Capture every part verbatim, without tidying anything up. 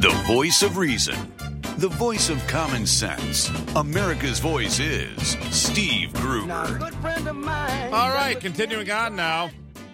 The voice of reason. The voice of common sense. America's voice is Steve Gruber. All right, continuing on now.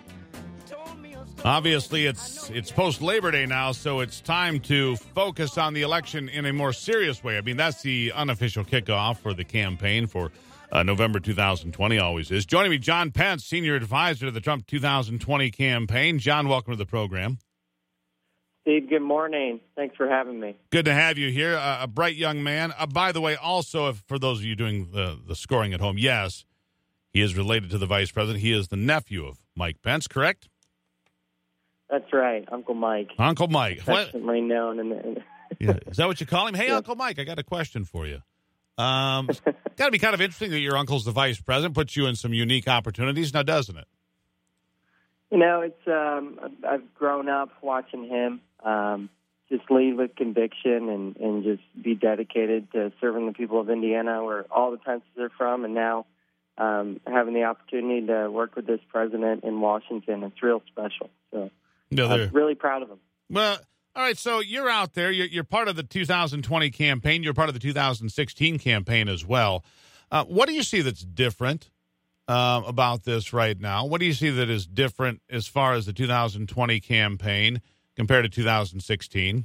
Obviously, it's it's post-Labor Day now, so it's time to focus on the election in a more serious way. I mean, that's the unofficial kickoff for the campaign for uh, November two thousand twenty, always is. Joining me, John Pence, senior advisor to the Trump two thousand twenty campaign. John, welcome to the program. Steve, good morning. Thanks for having me. Good to have you here. Uh, a bright young man. Uh, by the way, also, if, for those of you doing the, the scoring at home, yes, he is related to the vice president. He is the nephew of Mike Pence, correct? That's right, Uncle Mike. Uncle Mike. Affectionately known. In the, in the yeah. Is that what you call him? Hey, yeah. Uncle Mike, I got a question for you. Um, it's got to be kind of interesting that your uncle's the vice president, puts you in some unique opportunities now, doesn't it? You know, it's um, I've grown up watching him um, just lead with conviction and, and just be dedicated to serving the people of Indiana, where all the Pences are from, and now um, having the opportunity to work with this president in Washington. It's real special. So no, I'm really proud of him. Well, all right, so you're out there. You're, you're part of the two thousand twenty campaign. You're part of the two thousand sixteen campaign as well. Uh, what do you see that's different Uh, about this right now? What do you see that is different as far as the two thousand twenty campaign compared to two thousand sixteen?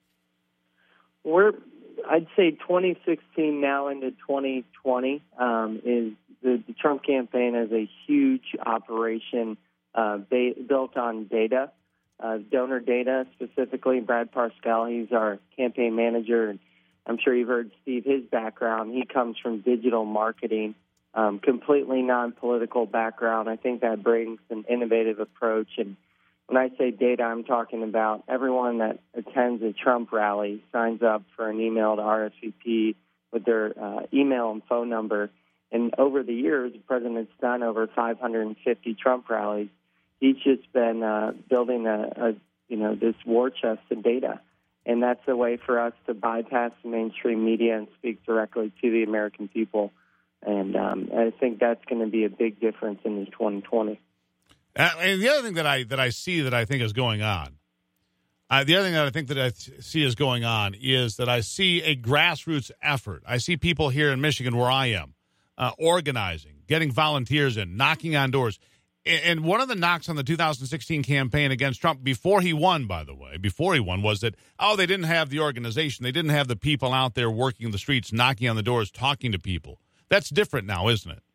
We're, I'd say twenty sixteen now into twenty twenty um, is the, the Trump campaign is a huge operation uh, ba- built on data, uh, donor data specifically. Brad Parscale, he's our campaign manager, and I'm sure you've heard Steve, his background. He comes from digital marketing. Um, completely non-political background. I think that brings an innovative approach. And when I say data, I'm talking about everyone that attends a Trump rally signs up for an email to R S V P with their uh, email and phone number. And over the years, the president's done over five hundred fifty Trump rallies. He's just been uh, building a, a, you know, this war chest of data. And that's a way for us to bypass the mainstream media and speak directly to the American people. And um, I think that's going to be a big difference in this twenty twenty. Uh, and the other thing that I that I see that I think is going on, uh, the other thing that I think that I th- see is going on is that I see a grassroots effort. I see people here in Michigan, where I am, uh, organizing, getting volunteers in, knocking on doors. And, and one of the knocks on the two thousand sixteen campaign against Trump, before he won, by the way, before he won, was that, oh, they didn't have the organization. They didn't have the people out there working the streets, knocking on the doors, talking to people. That's different now, isn't it?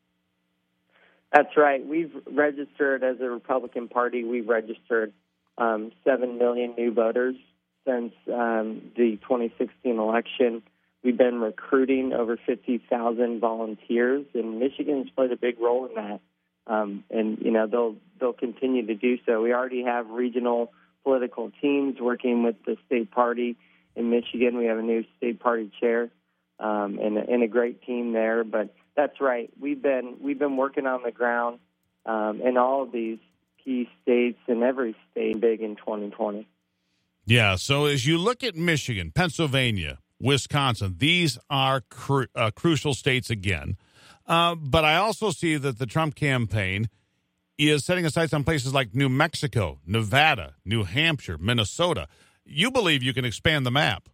That's right. We've registered as a Republican Party. We've registered um, seven million new voters since um, the twenty sixteen election. We've been recruiting over fifty thousand volunteers, and Michigan's played a big role in that. Um, and, you know, they'll they'll continue to do so. We already have regional political teams working with the state party in Michigan. We have a new state party chair. Um, and, and a great team there, but that's right. We've been we've been working on the ground um, in all of these key states and every state big in twenty twenty. Yeah. So as you look at Michigan, Pennsylvania, Wisconsin, these are cru- uh, crucial states again. Uh, but I also see that the Trump campaign is setting its sights on places like New Mexico, Nevada, New Hampshire, Minnesota. You believe you can expand the map.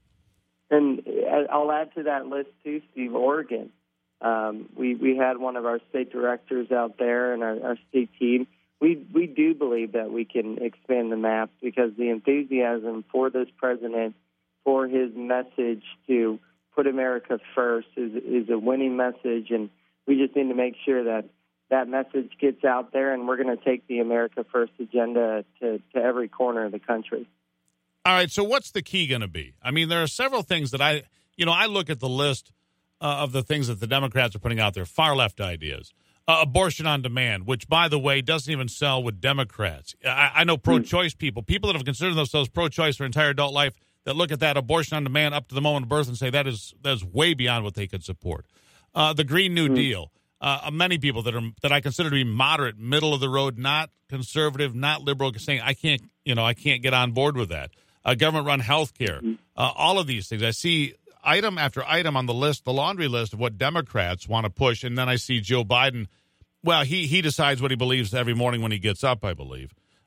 And I'll add to that list, too, Steve, Oregon. Um, we, we had one of our state directors out there and our, our state team. We we do believe that we can expand the map because the enthusiasm for this president, for his message to put America first is, is a winning message, and we just need to make sure that that message gets out there, and we're going to take the America First agenda to, to every corner of the country. All right, so what's the key going to be? I mean, there are several things that I, you know, I look at the list uh, of the things that the Democrats are putting out there, far-left ideas. Uh, abortion on demand, which, by the way, doesn't even sell with Democrats. I, I know pro-choice people, people that have considered themselves pro-choice their entire adult life, that look at that abortion on demand up to the moment of birth and say that is that is way beyond what they could support. Uh, the Green New mm. Deal. Uh, many people that are that I consider to be moderate, middle of the road, not conservative, not liberal, saying I can't, you know, I can't get on board with that. Uh, government-run health care, uh, all of these things. I see item after item on the list, the laundry list of what Democrats want to push, and then I see Joe Biden. Well, he he decides what he believes every morning when he gets up, I believe.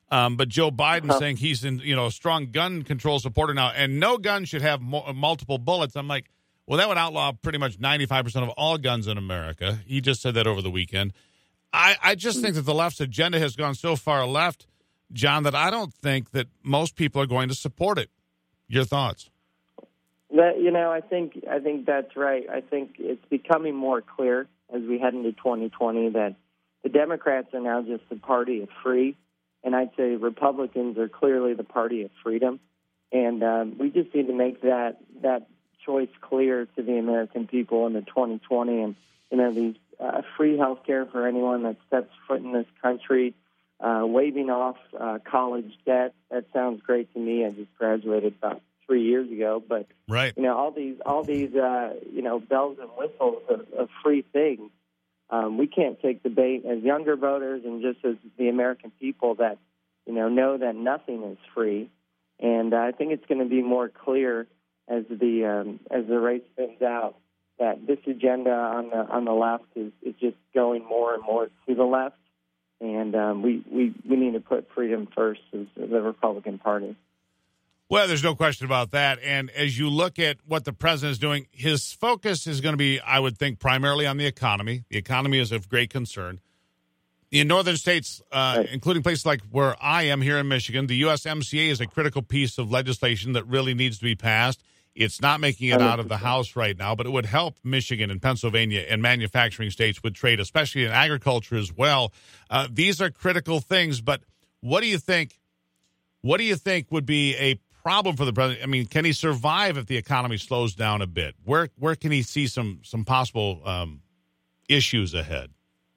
Um, but Joe Biden Uh-huh. saying he's in, you know, a strong gun control supporter now, and no gun should have mo- multiple bullets. I'm like, well, that would outlaw pretty much ninety-five percent of all guns in America. He just said that over the weekend. I, I just think that the left's agenda has gone so far left, John, that I don't think that most people are going to support it. Your thoughts? That, you know, I think I think that's right. I think it's becoming more clear as we head into twenty twenty that the Democrats are now just the party of free, and I'd say Republicans are clearly the party of freedom. And um, we just need to make that that choice clear to the American people in the twenty twenty. And you know, these uh, free health care for anyone that steps foot in this country, uh, waiving off uh, college debt. That sounds great to me. I just graduated about three years ago, but Right. you know, all these all these uh, you know bells and whistles of, of free things. Um, we can't take the bait as younger voters and just as the American people that you know know that nothing is free. And uh, I think it's going to be more clear as the um, as the race spins out that this agenda on the on the left is, is just going more and more to the left, and um, we, we we need to put freedom first as the Republican Party. Well, there's no question about that. And as you look at what the president is doing, his focus is going to be, I would think, primarily on the economy. The economy is of great concern. In northern states, uh, Right. including places like where I am here in Michigan, the U S M C A is a critical piece of legislation that really needs to be passed. It's not making it out of the House right now, but it would help Michigan and Pennsylvania and manufacturing states with trade, especially in agriculture as well. Uh, these are critical things, but what do you think? What do you think would be a problem for the president? I mean, can he survive if the economy slows down a bit? Where where can he see some some possible um, issues ahead?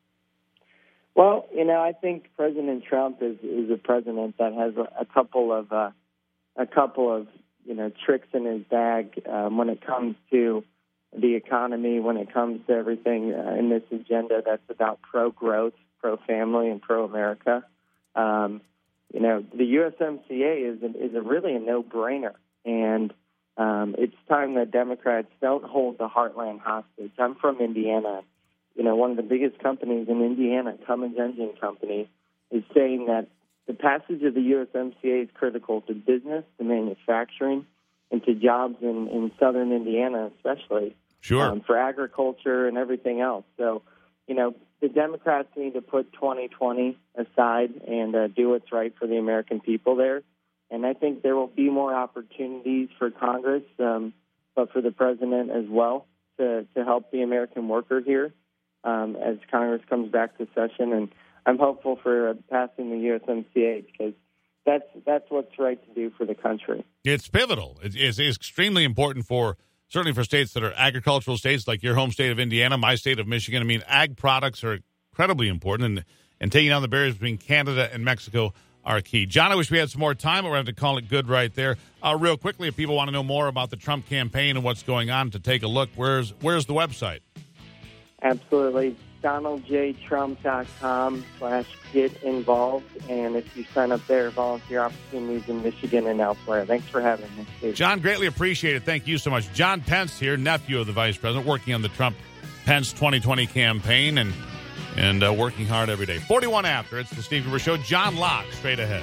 Well, you know, I think President Trump is, is a president that has a, a couple of uh, a couple of you know tricks in his bag um, when it comes to the economy, when it comes to everything uh, in this agenda that's about pro-growth, pro-family, and pro-America. Um, you know, the U S M C A is a, is a really a no-brainer, and um, it's time that Democrats don't hold the heartland hostage. I'm from Indiana. You know, one of the biggest companies in Indiana, Cummins Engine Company, is saying that the passage of the U S M C A is critical to business, to manufacturing, and to jobs in, in southern Indiana especially. Sure. Um, for agriculture and everything else. So, you know, the Democrats need to put twenty twenty aside and uh, do what's right for the American people there. And I think there will be more opportunities for Congress, um, but for the president as well, to, to help the American worker here. Um, as Congress comes back to session, and I'm hopeful for uh, passing the U S M C A because that's that's what's right to do for the country. It's pivotal. It's, it's extremely important for certainly for states that are agricultural states like your home state of Indiana, my state of Michigan. I mean, ag products are incredibly important, and and taking down the barriers between Canada and Mexico are key. John, I wish we had some more time, but we're going to have to call it good right there. Uh, real quickly, if people want to know more about the Trump campaign and what's going on, to take a look, where's where's the website? Absolutely. Donald J Trump dot com slash get involved. And if you sign up there, volunteer opportunities in Michigan and elsewhere. Thanks for having me, Steve. John, greatly appreciate it. Thank you so much. John Pence here, nephew of the vice president, working on the Trump-Pence twenty twenty campaign and, and uh, working hard every day. forty-one after. It's the Steve Gruber Show. John Locke, straight ahead.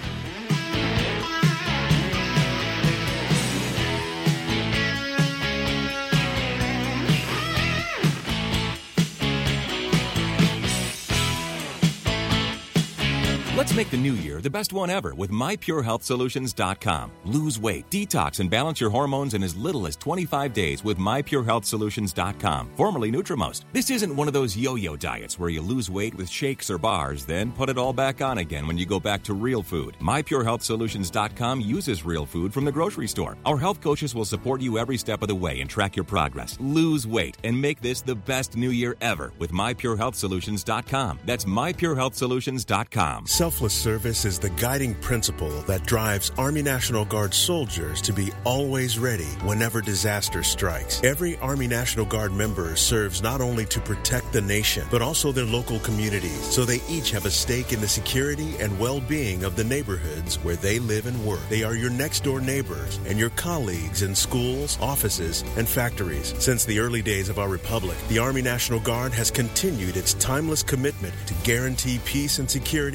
Let's make the new year the best one ever with my pure health solutions dot com. Lose weight, detox, and balance your hormones in as little as twenty-five days with my pure health solutions dot com, formerly Nutrimost. This isn't one of those yo-yo diets where you lose weight with shakes or bars, then put it all back on again when you go back to real food. my pure health solutions dot com uses real food from the grocery store. Our health coaches will support you every step of the way and track your progress. Lose weight and make this the best new year ever with my pure health solutions dot com. That's my pure health solutions dot com. Selfless service is the guiding principle that drives Army National Guard soldiers to be always ready whenever disaster strikes. Every Army National Guard member serves not only to protect the nation, but also their local communities, so they each have a stake in the security and well-being of the neighborhoods where they live and work. They are your next-door neighbors and your colleagues in schools, offices, and factories. Since the early days of our republic, the Army National Guard has continued its timeless commitment to guarantee peace and security for all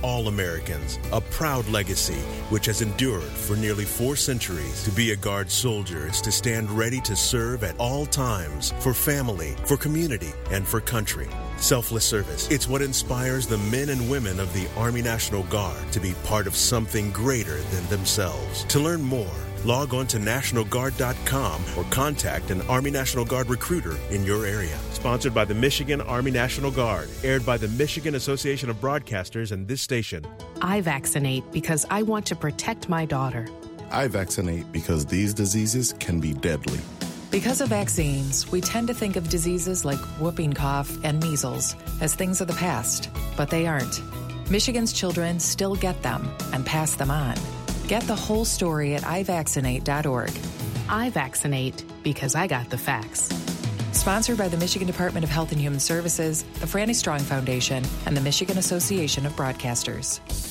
all Americans, a proud legacy which has endured for nearly four centuries. To be a Guard soldier is to stand ready to serve at all times for family, for community, and for country. Selfless service. It's what inspires the men and women of the Army National Guard to be part of something greater than themselves. To learn more, log on to National Guard dot com or contact an Army National Guard recruiter in your area. Sponsored by the Michigan Army National Guard. Aired by the Michigan Association of Broadcasters and this station. I vaccinate because I want to protect my daughter. I vaccinate because these diseases can be deadly. Because of vaccines, we tend to think of diseases like whooping cough and measles as things of the past, but they aren't. Michigan's children still get them and pass them on. Get the whole story at i vaccinate dot org. I vaccinate because I got the facts. Sponsored by the Michigan Department of Health and Human Services, the Franny Strong Foundation, and the Michigan Association of Broadcasters.